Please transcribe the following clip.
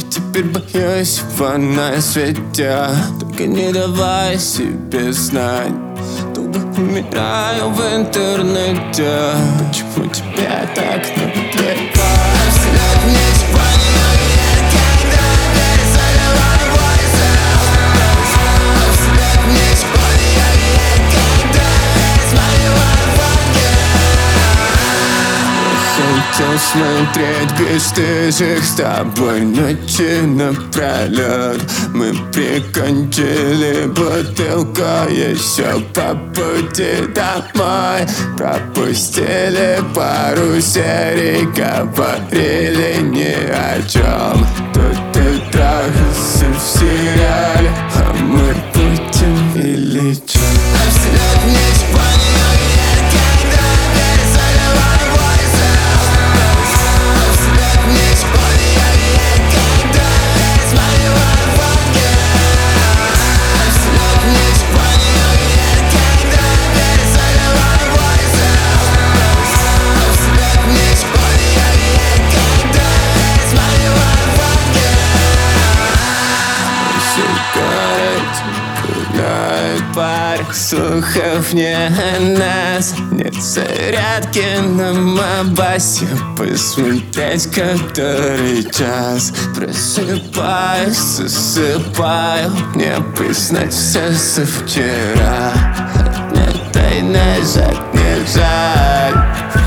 теперь боюсь его на свете. Только не давай себе знать, долго умираю в интернете. Почему тебе так наплевать? Взгляд ничего не говорит, когда перезаливаю войсы. Взгляд ничего не говорит, когда перезаливаю фанки. Хотел смотреть бесстыжих с тобой ночи напролет. Мы прикончили бутылку еще по пути домой. Пропустили пару серий, говорили ни о чем. Тут ты трахался в сериале, а мы будем или чё? Взгляд ничего не говорит, когда перезаливаю войсы. Взгляд ничего не говорит, когда перезаливаю фанки. Взгляд ничего не говорит, когда перезаливаю войсы. Взгляд ничего не говорит, когда перезаливаю фанки. Всё город гуляет пар, слухов не о нас. Нет зарядки на мобасе, посмотреть который час. Просыпаюсь, засыпаю, мне бы знать все со вчера. Отмотай назад не жаль.